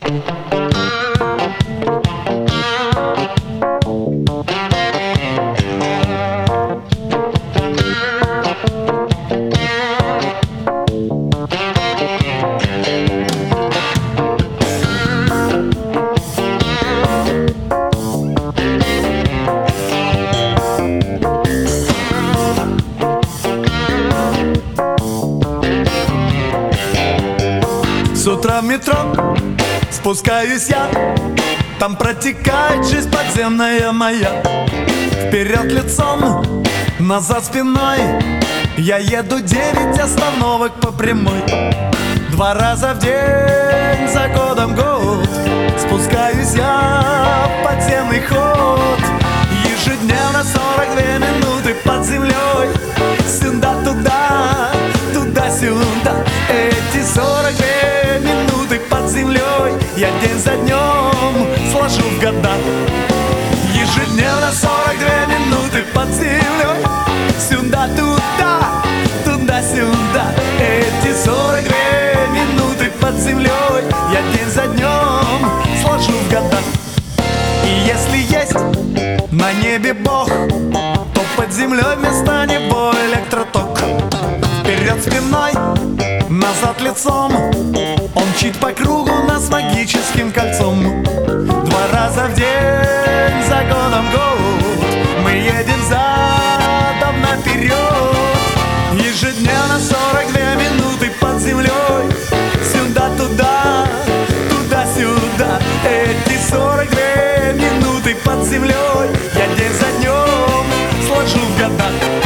С утра в метро спускаюсь я, там протекает жизнь подземная моя. Вперед лицом, назад спиной, я еду 9 остановок по прямой. 2 раза в день, за годом год, спускаюсь я в подземный ход. Ежедневно 42 минуты под землей, сюда-туда, туда-сюда. Эти 42 минуты под землей я день за днем сложу в года. Ежедневно 42 минуты под землей, сюда-туда, туда-сюда. Эти 42 минуты под землей я день за днем сложу в года. И если есть на небе Бог, то под землей вместо него электроток. Вперед спиной, назад лицом, он мчит по кругу нас магическим кольцом. 2 раза в день, за годом год, мы едем задом наперед. Ежедневно 42 минуты под землей, сюда-туда, туда-сюда. Эти 42 минуты под землей я день за днем сложу в года.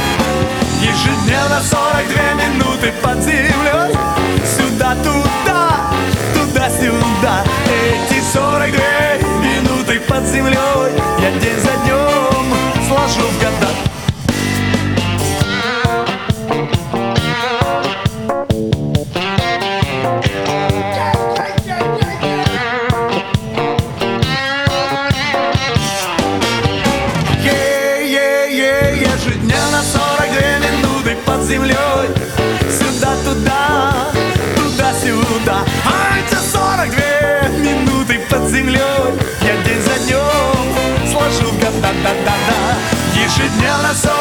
Ежедневно 42 минуты под землей, сюда-туда, туда-сюда. Эти 42 минуты под землей я день за днем сложу в года. Ежедневно 42 минуты под землей, сюда-туда, туда-сюда. А эти 42 минуты под землей я день за днем сложу в года, да-да-да. Ежедневно 42